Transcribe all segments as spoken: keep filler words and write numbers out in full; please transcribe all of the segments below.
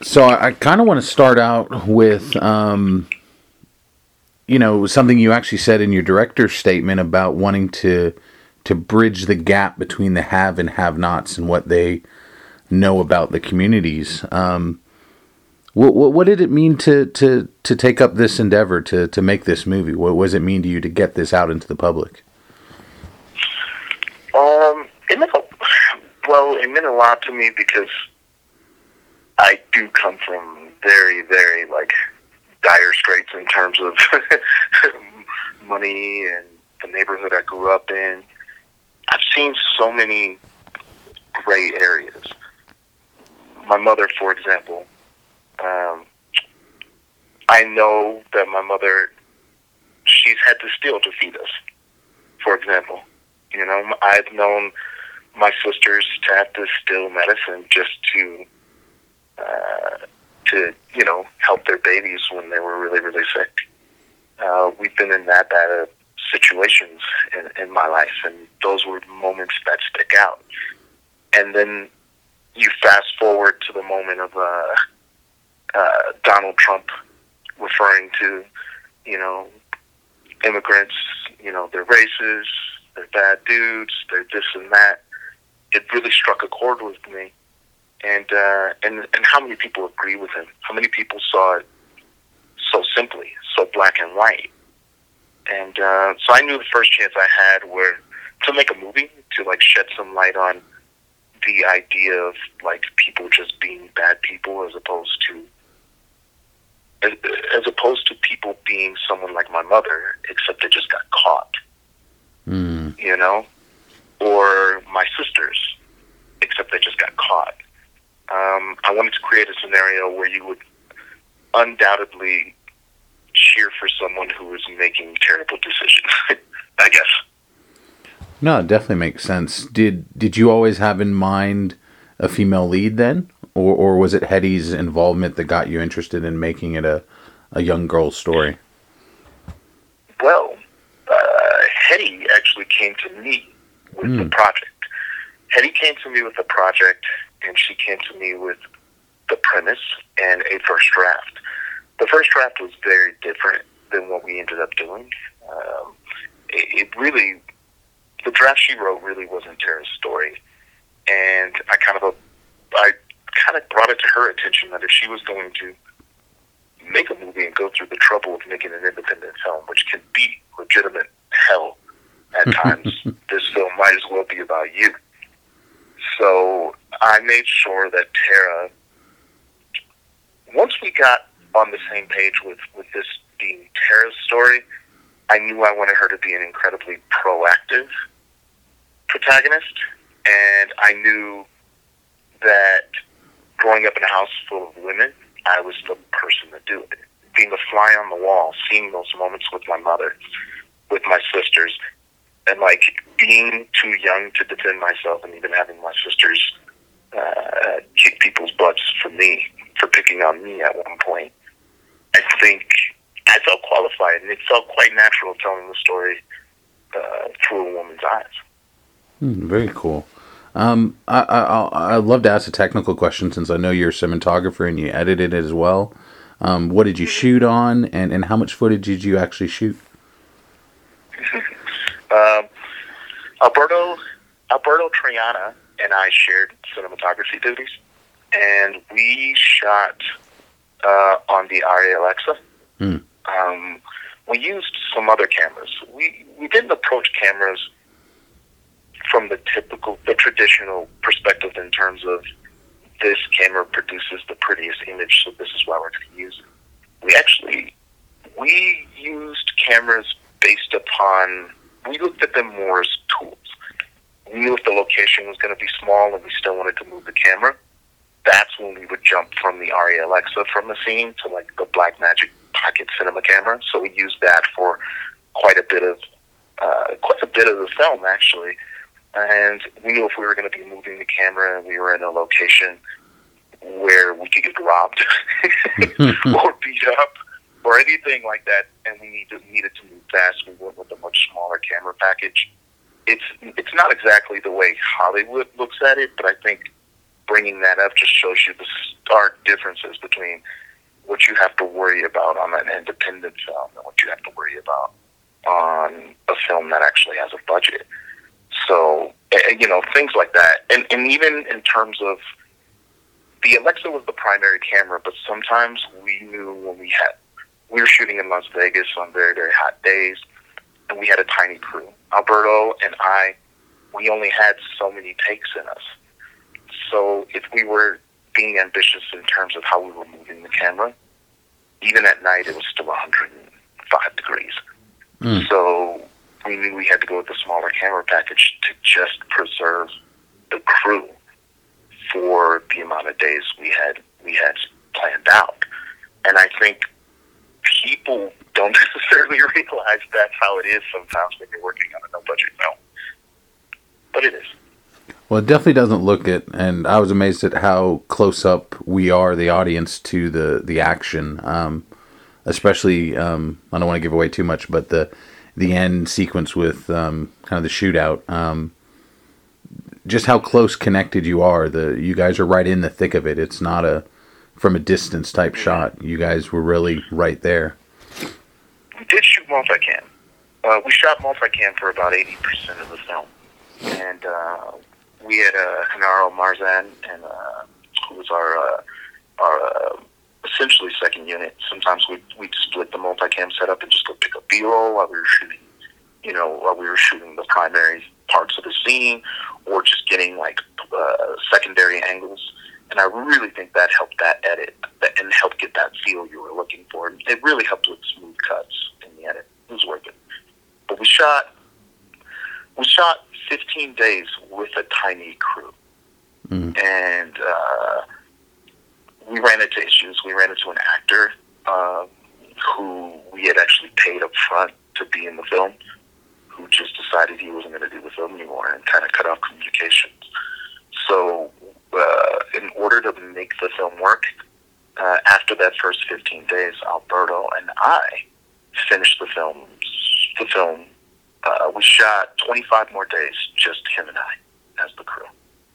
So I, I kind of want to start out with, um, you know, something you actually said in your director's statement about wanting to to bridge the gap between the have and have-nots and what they know about the communities. Um, what, what what did it mean to, to, to take up this endeavor to, to make this movie? What, what does it mean to you to get this out into the public? Um, it meant a, well, it meant a lot to me because I do come from very, very, like, dire straits in terms of money and the neighborhood I grew up in. I've seen so many gray areas. My mother, for example, um, I know that my mother, she's had to steal to feed us, for example. You know, I've known my sisters to have to steal medicine just to, uh, to, you know, help their babies when they were really, really sick. Uh, we've been in that bad of situations in, in my life, and those were moments that stick out. And then you fast forward to the moment of uh, uh, Donald Trump referring to, you know, immigrants, you know, they're racist, they're bad dudes, they're this and that. It really struck a chord with me. And, uh, and and how many people agree with him? How many people saw it so simply, so black and white? And uh, so I knew the first chance I had were to make a movie, to like shed some light on the idea of like people just being bad people as opposed to as, as opposed to people being someone like my mother, except they just got caught. Mm. You know? Or my sisters, except they just got caught. Um, I wanted to create a scenario where you would undoubtedly cheer for someone who is making terrible decisions, I guess. No, it definitely makes sense. Did did you always have in mind a female lead then? Or or was it Hetty's involvement that got you interested in making it a, a young girl's story? Well, uh, Hetty actually came to me with mm. the project. Hetty came to me with the project, and she came to me with the premise and a first draft. The first draft was very different than what we ended up doing. Um, it, it really, the draft she wrote really wasn't Tara's story, and I kind of, I kind of brought it to her attention that if she was going to make a movie and go through the trouble of making an independent film, which can be legitimate hell at times, this film might as well be about you. So I made sure that Tara, once we got on the same page with, with this being Tara's story, I knew I wanted her to be an incredibly proactive protagonist, and I knew that growing up in a house full of women, I was the person to do it. Being a fly on the wall, seeing those moments with my mother, with my sisters, and like being too young to defend myself, and even having my sisters uh, kick people's butts for me, for picking on me at one point. I think I felt qualified, and it felt quite natural telling the story uh, through a woman's eyes. Mm, very cool. Um, I, I, I'd love to ask a technical question since I know you're a cinematographer and you edited it as well. Um, what did you shoot on, and, and how much footage did you actually shoot? um, Alberto Alberto Triana and I shared cinematography duties, and we shot uh, on the Arri Alexa. Mm. Um, we used some other cameras. We we didn't approach cameras from the typical, the traditional perspective in terms of this camera produces the prettiest image, so this is why we're going to use it. We actually, we used cameras based upon, we looked at them more as tools. We knew if the location was going to be small and we still wanted to move the camera, that's when we would jump from the Arri Alexa from the scene to like the Blackmagic Pocket Cinema camera. So we used that for quite a bit of, uh, quite a bit of the film actually. And we knew if we were going to be moving the camera and we were in a location where we could get robbed or beat up or anything like that, and we needed, needed to move fast, we went with a much smaller camera package. It's it's not exactly the way Hollywood looks at it, but I think bringing that up just shows you the stark differences between what you have to worry about on an independent film and what you have to worry about on a film that actually has a budget. So, you know, things like that. And, and even in terms of, the Alexa was the primary camera, but sometimes we knew when we had, we were shooting in Las Vegas on very, very hot days, and we had a tiny crew. Alberto and I, we only had so many takes in us. So if we were being ambitious in terms of how we were moving the camera, even at night it was still one hundred five degrees. Mm. So we knew we had to go with the smaller camera package to just preserve the crew for the amount of days we had we had planned out. And I think people don't necessarily realize that's how it is sometimes when you're working on a no-budget film. But it is. Well, it definitely doesn't look it, and I was amazed at how close up we are, the audience, to the, the action. Um, especially, um, I don't want to give away too much, but the the end sequence with um, kind of the shootout. Um, just how close connected you are. The you guys are right in the thick of it. It's not a from a distance type mm-hmm. shot. You guys were really right there. We did shoot multicam. Uh, we shot multicam for about eighty percent of the film, and uh, we had uh, Hanaro Marzan, and uh, who was our uh, our uh, essentially second unit. Sometimes we we'd split the multicam setup and just go pick up B-roll while we were shooting. You know, while we were shooting the primary parts of the scene, or just getting like uh, secondary angles. And I really think that helped that edit and helped get that feel you were looking for. It really helped with smooth cuts in the edit. It was worth it. But we shot, we shot fifteen days with a tiny crew, mm. and uh, we ran into issues. We ran into an actor uh, who we had actually paid up front to be in the film, who just decided he wasn't going to do the film anymore and kind of cut off communications. So uh, in order to make the film work, uh, after that first fifteen days, Alberto and I finished the film. The film, uh, we shot twenty-five more days, just him and I, as the crew.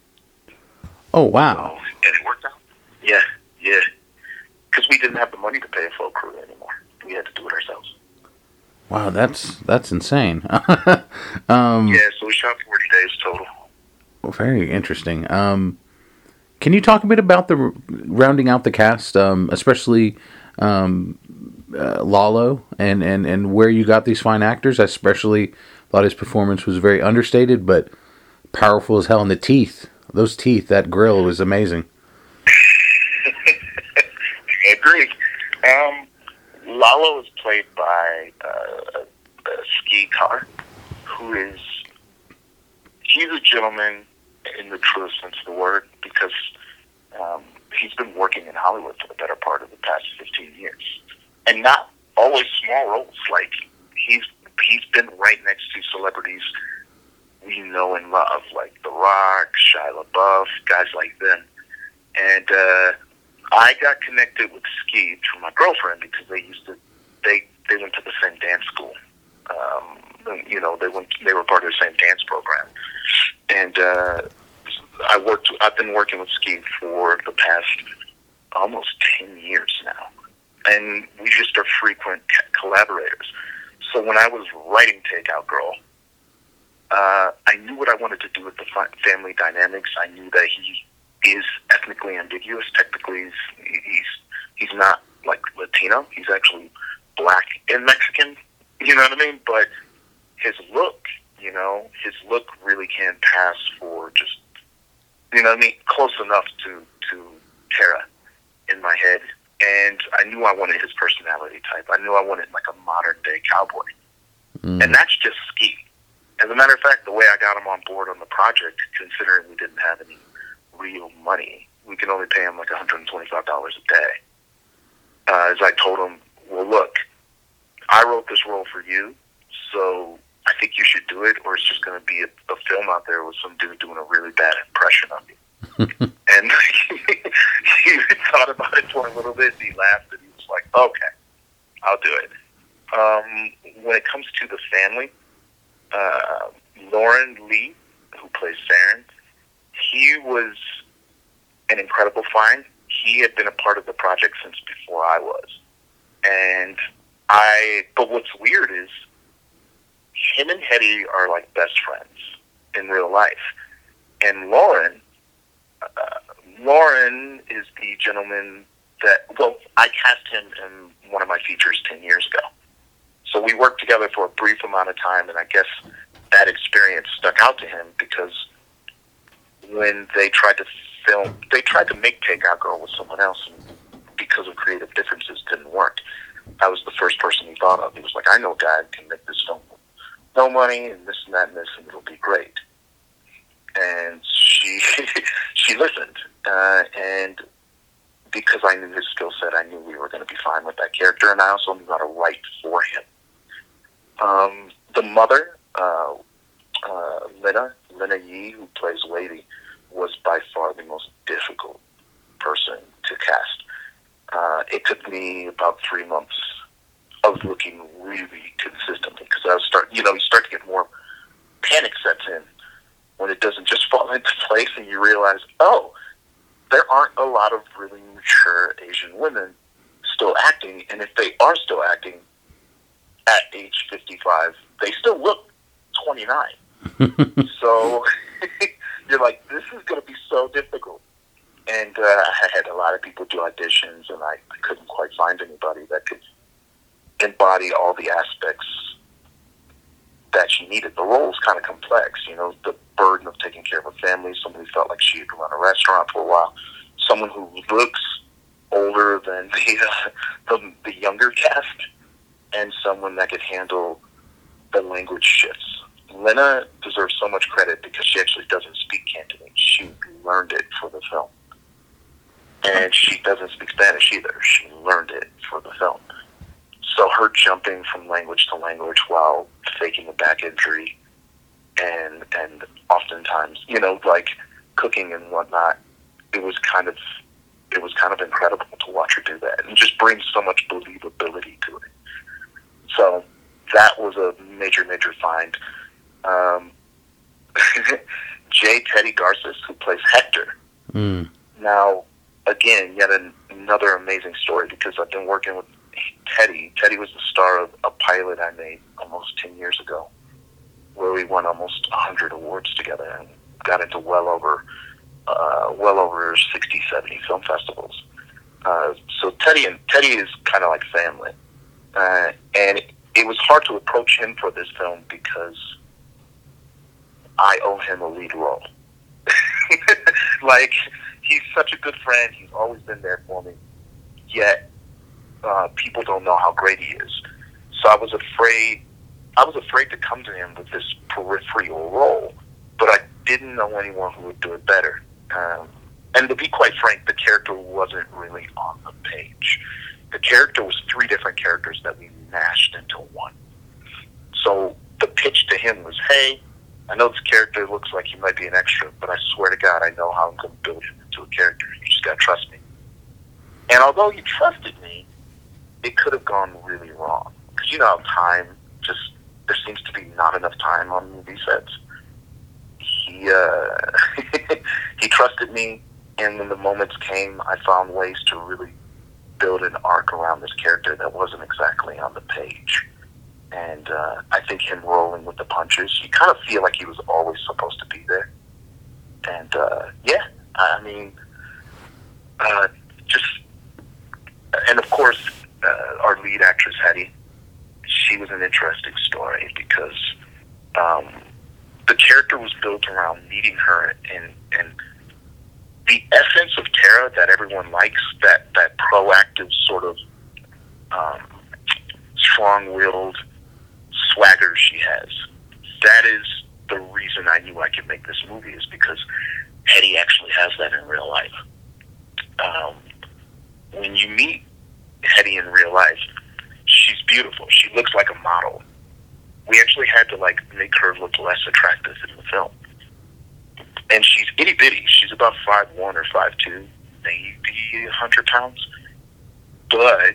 Oh, wow. So, and it worked out. Yeah, yeah. Because we didn't have the money to pay a full crew anymore. We had to do it ourselves. Wow, that's that's insane. um, yeah, so we shot forty days total. Well, very interesting. Um, can you talk a bit about the rounding out the cast, um, especially um, uh, Lalo, and, and, and where you got these fine actors? I especially thought his performance was very understated, but powerful as hell. And the teeth, those teeth, that grill was amazing. I agree. Um, Lalo is played by uh, uh, Ski Carr, who is, he's a gentleman in the truest sense of the word, because um, he's been working in Hollywood for the better part of the past fifteen years. And not always small roles. Like, he's he's been right next to celebrities we know and love, like The Rock, Shia LaBeouf, guys like them. And uh, I got connected with Ski through my girlfriend because they used to, they they went to the same dance school. Um, you know, they went, they were part of the same dance program. And uh, I worked, I've been working with Ski for the past almost ten years now. And we just are frequent collaborators. So when I was writing Takeout Girl, uh, I knew what I wanted to do with the family dynamics. I knew that he is ethnically ambiguous. Technically, he's, he's he's not like Latino. He's actually black and Mexican. You know what I mean? But his look, you know, his look really can pass for just, you know what I mean, close enough to to Tara in my head. And I knew I wanted his personality type. I knew I wanted like a modern day cowboy. Mm. And that's just Ski. As a matter of fact, the way I got him on board on the project, considering we didn't have any real money, we could only pay him like one hundred twenty-five dollars a day. Uh, as I told him, well, look, I wrote this role for you, so I think you should do it, or it's just going to be a, a film out there with some dude doing a really bad impression of you. And he thought about it for a little bit, and he laughed, and he was like, okay, I'll do it. Um, when it comes to the family, uh, Lauren Lee, who plays Saren, he was an incredible find. He had been a part of the project since before I was. And I, but what's weird is him and Hetty are like best friends in real life. And Lauren, uh, Lauren is the gentleman that, well, I cast him in one of my features ten years ago. So we worked together for a brief amount of time, and I guess that experience stuck out to him because when they tried to film, they tried to make Takeout Girl with someone else, and because of creative differences, didn't work. I was the first person he thought of. He was like, I know a guy who can make this film with no money and this and that and this, and it'll be great. And she she listened, uh, and because I knew his skill set, I knew we were going to be fine with that character, and I also knew how to write for him. Um, the mother, uh, uh, Lena, Lena Yi, who plays Lady, was by far the most difficult person to cast. Uh, it took me about three months of looking really consistently because I was start, you know, you start to get more panic sets in when it doesn't just fall into place, and you realize, oh, there aren't a lot of really mature Asian women still acting, and if they are still acting at age fifty-five, they still look twenty-nine. So you're like, this is going to be so difficult. And uh, I had a lot of people do auditions, and I, I couldn't quite find anybody that could embody all the aspects that she needed. The role was kind of complex, you know, the burden of taking care of a family, someone who felt like she had run a restaurant for a while, someone who looks older than the, uh, the, the younger cast, and someone that could handle the language shifts. Lena deserves so much credit because she actually doesn't speak Cantonese. She learned it for the film. And she doesn't speak Spanish either. She learned it for the film. So her jumping from language to language while faking a back injury and and oftentimes, you know, like cooking and whatnot, it was kind of it was kind of incredible to watch her do that and just brings so much believability to it. So that was a major, major find. Um, J. Teddy Garces, who plays Hector. Mm. Now, again, yet an, another amazing story because I've been working with Teddy. Teddy was the star of a pilot I made almost ten years ago where we won almost one hundred awards together and got into well over uh, well over sixty, seventy film festivals. Uh, so Teddy and Teddy is kind of like family. Uh, and it, it was hard to approach him for this film because I owe him a lead role. Like, he's such a good friend. He's always been there for me. Yet, uh, people don't know how great he is. So I was afraid, I was afraid to come to him with this peripheral role, but I didn't know anyone who would do it better. Um, and to be quite frank, the character wasn't really on the page. The character was three different characters that we mashed into one. So the pitch to him was, hey, I know this character looks like he might be an extra, but I swear to God, I know how I'm going to build him into a character. You just got to trust me. And although he trusted me, it could have gone really wrong. Because you know how time just, there seems to be not enough time on movie sets. He, uh, he trusted me, and when the moments came, I found ways to really build an arc around this character that wasn't exactly on the page. And uh, I think him rolling with the punches, you kind of feel like he was always supposed to be there. And uh, yeah, I mean, uh, just, and of course, uh, our lead actress, Hetty, she was an interesting story because um, the character was built around meeting her and, and the essence of Tara that everyone likes, that, that proactive sort of um, strong-willed swagger she has. That is the reason I knew I could make this movie, is because Hetty actually has that in real life. Um, when you meet Hetty in real life, she's beautiful. She looks like a model. We actually had to like make her look less attractive in the film. And she's itty bitty. She's about five one or five two, maybe a hundred pounds. But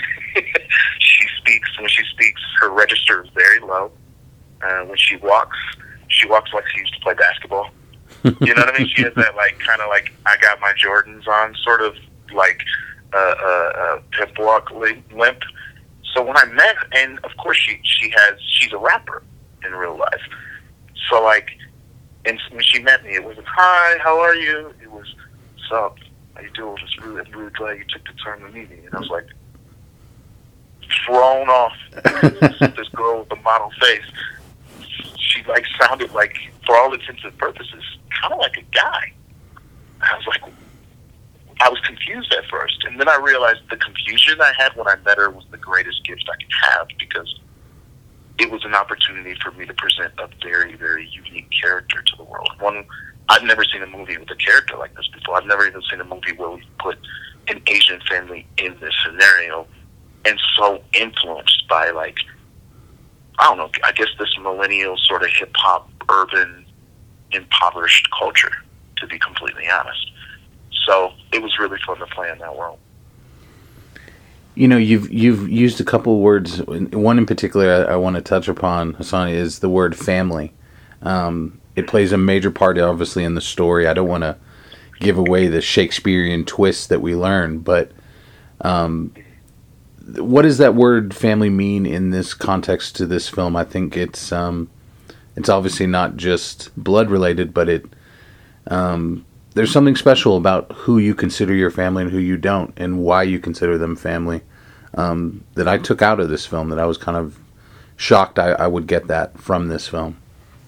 she speaks, when she speaks, her register is very low. Uh, when she walks, she walks like she used to play basketball. You know what I mean? She has that, like, kind of like, I got my Jordans on, sort of like a uh, uh, uh, pimp walk limp. So when I met, and of course she she has, she's a rapper in real life. So like, and when she met me, it wasn't, hi, how are you? It was, what's up? How you doing? It's really, I'm really glad you took the time to meet me. And I was like, thrown off. This girl with the model face, she like sounded like, for all intents and purposes, kind of like a guy. I was like, I was confused at first, and then I realized the confusion I had when I met her was the greatest gift I could have, because it was an opportunity for me to present a very, very unique character to the world. One, I've never seen a movie with a character like this before. I've never even seen a movie where we put an Asian family in this scenario, and so influenced by, like, I don't know, I guess this millennial sort of hip-hop, urban, impoverished culture, to be completely honest. So it was really fun to play in that world. You know, you've you've used a couple words. One in particular I, I want to touch upon, Hassani, is the word family. Um, it plays a major part, obviously, in the story. I don't want to give away the Shakespearean twist that we learn, but um, what does that word family mean in this context to this film? I think it's um, it's obviously not just blood related, but it um, there's something special about who you consider your family and who you don't, and why you consider them family, um, that I took out of this film, that I was kind of shocked I, I would get that from this film.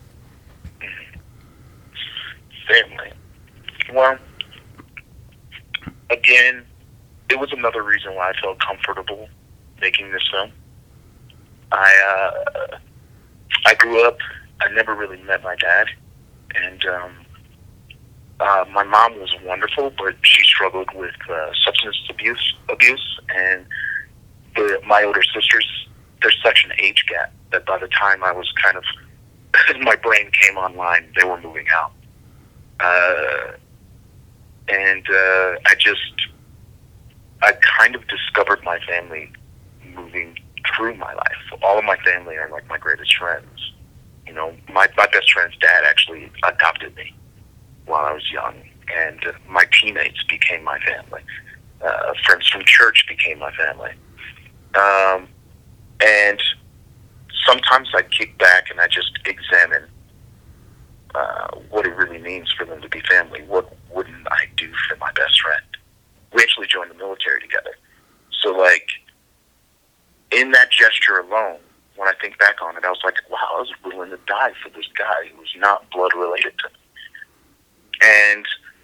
Family. Well, again, it was another reason why I felt comfortable making this film. I, uh, I grew up, I never really met my dad, and, um, Uh, my mom was wonderful, but she struggled with uh, substance abuse, abuse, and the, my older sisters, there's such an age gap that by the time I was kind of, my brain came online, they were moving out. Uh, and uh, I just, I kind of discovered my family moving through my life. All of my family are like my greatest friends. You know, my, my best friend's dad actually adopted me while I was young, and uh, my teammates became my family. Uh, friends from church became my family. Um, and sometimes I kick back and I just examine uh, what it really means for them to be family. What wouldn't I do for my best friend? We actually joined the military together. So, like, in that gesture alone, when I think back on it, I was like, wow, I was willing to die for this guy who was not blood related to me. And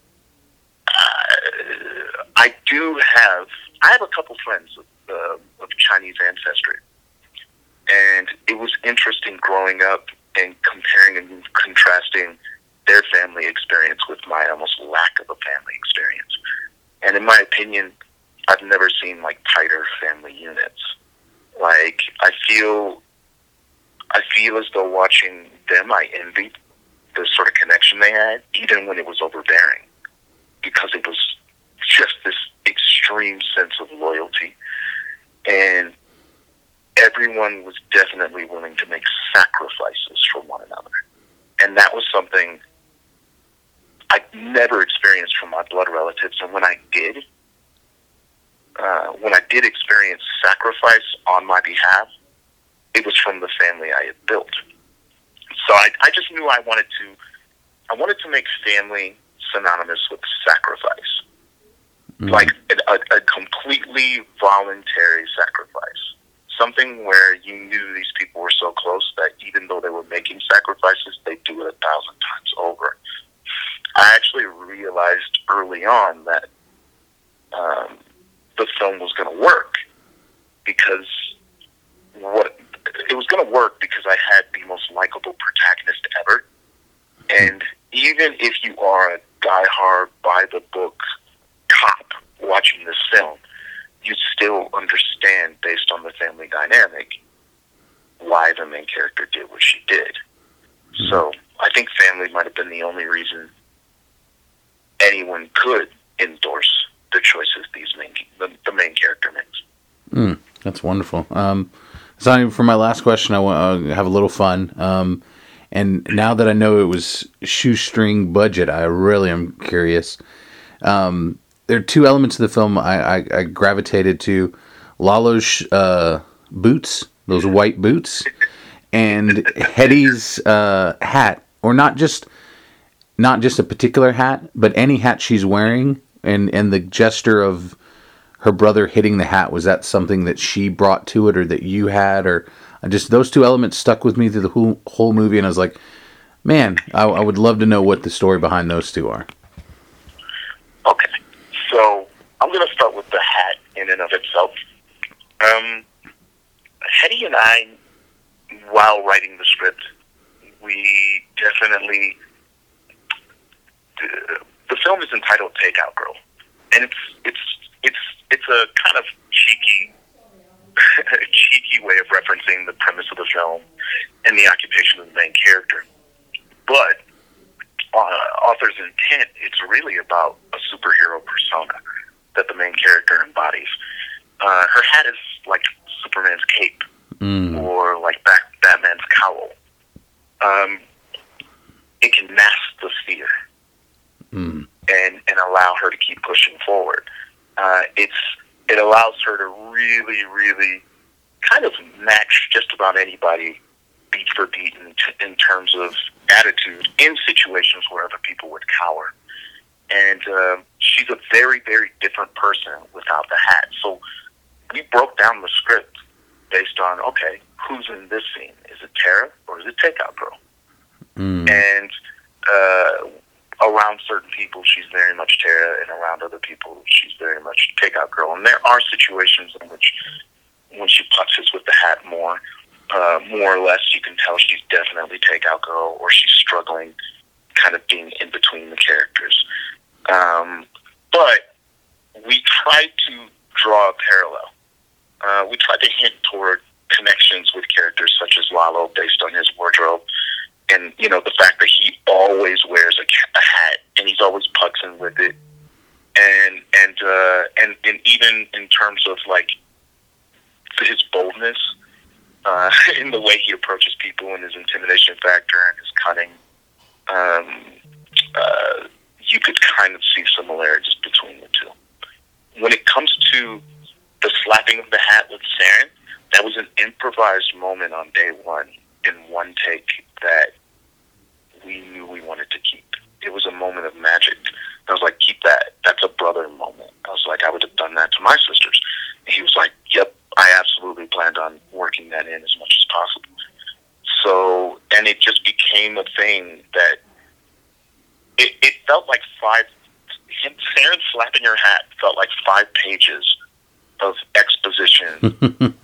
uh, I do have, I have a couple friends of, uh, of Chinese ancestry. And it was interesting growing up and comparing and contrasting their family experience with my almost lack of a family experience. And in my opinion, I've never seen, like, tighter family units. Like, I feel, I feel as though watching them, I envied the sort of connection they had, even when it was overbearing, because it was just this extreme sense of loyalty, and everyone was definitely willing to make sacrifices for one another. And that was something I never experienced from my blood relatives. And when I did, uh, when I did experience sacrifice on my behalf, it was from the family I had built. So I, I just knew I wanted to, I wanted to make family synonymous with sacrifice, mm-hmm. like a, a completely voluntary sacrifice, something where you knew these people were so close that even though they were making sacrifices, they'd do it a thousand times over. I actually realized early on that um, the film was going to work because what. It was going to work because I had the most likable protagonist ever. And even if you are a diehard, by-the-book cop watching this film, you still understand, based on the family dynamic, why the main character did what she did. Mm-hmm. So I think family might have been the only reason anyone could endorse the choices these main, the, the main character makes. Mm, that's wonderful. Um, So for my last question, I want to have a little fun. Um, And now that I know it was shoestring budget, I really am curious. Um, there are two elements of the film I, I, I gravitated to. Lalo's uh, boots, those white boots, and Hetty's uh, hat, or not just not just a particular hat, but any hat she's wearing, and, and the gesture of her brother hitting the hat. Was that something that she brought to it, or that you had, or just those two elements stuck with me through the whole, whole movie, and I was like, man, I, I would love to know what the story behind those two are. Okay, so I'm going to start with the hat in and of itself. Um, Hetty and I, while writing the script, we definitely, the, the film is entitled Takeout Girl, and it's it's it's it's a kind of cheeky, cheeky way of referencing the premise of the film and the occupation of the main character. But uh, author's intent, it's really about a superhero persona that the main character embodies. Uh, her hat is like Superman's cape, mm. or like Bat- Batman's cowl. Um, it can mask the fear, mm. and and allow her to keep pushing forward. Uh, it's it allows her to really, really kind of match just about anybody beat for beat in, t- in terms of attitude in situations where other people would cower. And uh, she's a very, very different person without the hat. So we broke down the script based on, okay, who's in this scene? Is it Tara or is it Takeout Girl? Mm. And uh, around certain people, she's very much Tara, and around other people, she's very much Takeout Girl. And there are situations in which, when she putzes with the hat more, uh, more or less, you can tell she's definitely Takeout Girl, or she's struggling, kind of being in between the characters. Um, but we tried to draw a parallel. Uh, we tried to hint toward connections with characters such as Lalo based on his wardrobe, and you know the fact that he always wears a, a hat and he's always putzing with it, and and uh, and and even in terms of like his boldness uh, in the way he approaches people and his intimidation factor and his cunning. Um, uh, you could kind of see similarities between the two. When it comes to the slapping of the hat with Saren, that was an improvised moment on day one in one take that we knew we wanted to keep. It was a moment of magic. I was like, keep that. That's a brother moment. I was like, I would have done that to my sisters. And he was like, yep, I absolutely planned on working that in as much as possible. So, and it just became a thing that It, it felt like five, him, Saren slapping her hat felt like five pages of exposition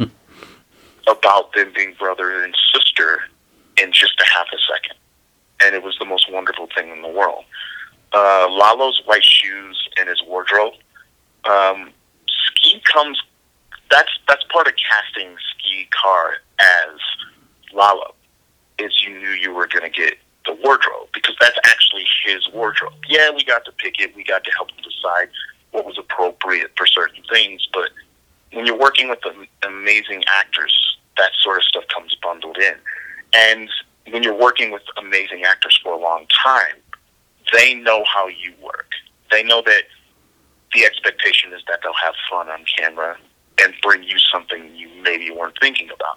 about them being brother and sister in just a half a second. And it was the most wonderful thing in the world. Uh, Lalo's white shoes and his wardrobe, um, Ski comes, that's, that's part of casting Ski Car as Lalo, is you knew you were going to get the wardrobe, because that's actually his wardrobe. Yeah, we got to pick it. We got to help him decide what was appropriate for certain things. But when you're working with amazing actors, that sort of stuff comes bundled in. And when you're working with amazing actors for a long time, they know how you work. They know that the expectation is that they'll have fun on camera and bring you something you maybe weren't thinking about.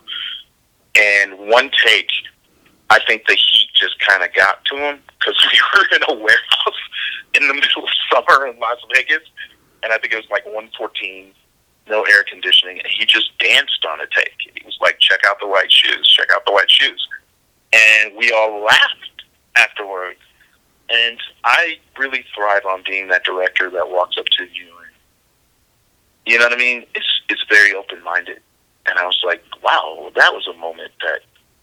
And one take, I think the heat just kind of got to him, because we were in a warehouse in the middle of summer in Las Vegas, and I think it was like one fourteen, no air conditioning, and he just danced on a take. He was like, check out the white shoes, check out the white shoes. And we all laughed afterwards. And I really thrive on being that director that walks up to you and, you know what I mean? It's, it's very open-minded. And I was like, wow, that was a moment that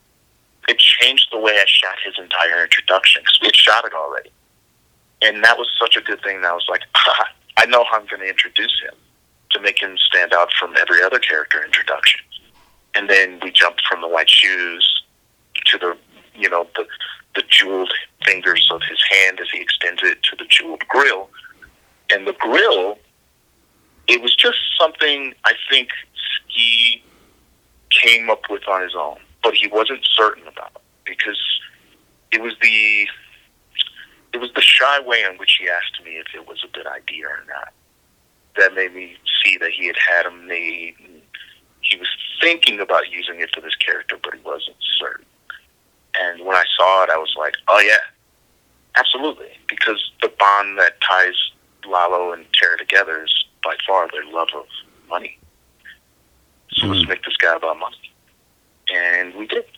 it changed the way I shot his entire introduction, because we had shot it already. And that was such a good thing that I was like, ah, I know how I'm going to introduce him to make him stand out from every other character introduction. And then we jumped from the white shoes to the, you know, the, the jeweled fingers of his hand as he extends it to the jeweled grill. And the grill, it was just something I think Ski came up with on his own, but he wasn't certain about it, because it was the it was the shy way in which he asked me if it was a good idea or not that made me see that he had had him made. And he was thinking about using it for this character, but he wasn't certain. And when I saw it, I was like, oh yeah, absolutely. Because the bond that ties Lalo and Tara together is by far their love of money. So mm. let's make this guy about money. And we did.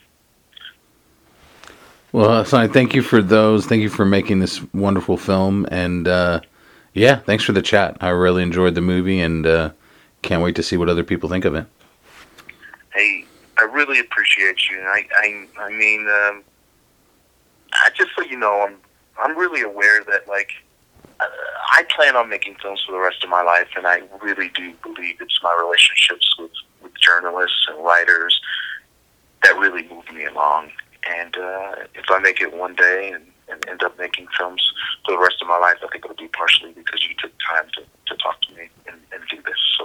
Well, Hassan, thank you for those. Thank you for making this wonderful film. And, uh, yeah, thanks for the chat. I really enjoyed the movie and uh, can't wait to see what other people think of it. Hey, I really appreciate you. I, I, I mean, um, I just so you know, I'm, I'm really aware that, like, uh, I plan on making films for the rest of my life, and I really do believe it's my relationships with, with journalists and writers that really move me along. And uh, if I make it one day and, and end up making films for the rest of my life, I think it'll be partially because you took time to, to talk to me and, and do this.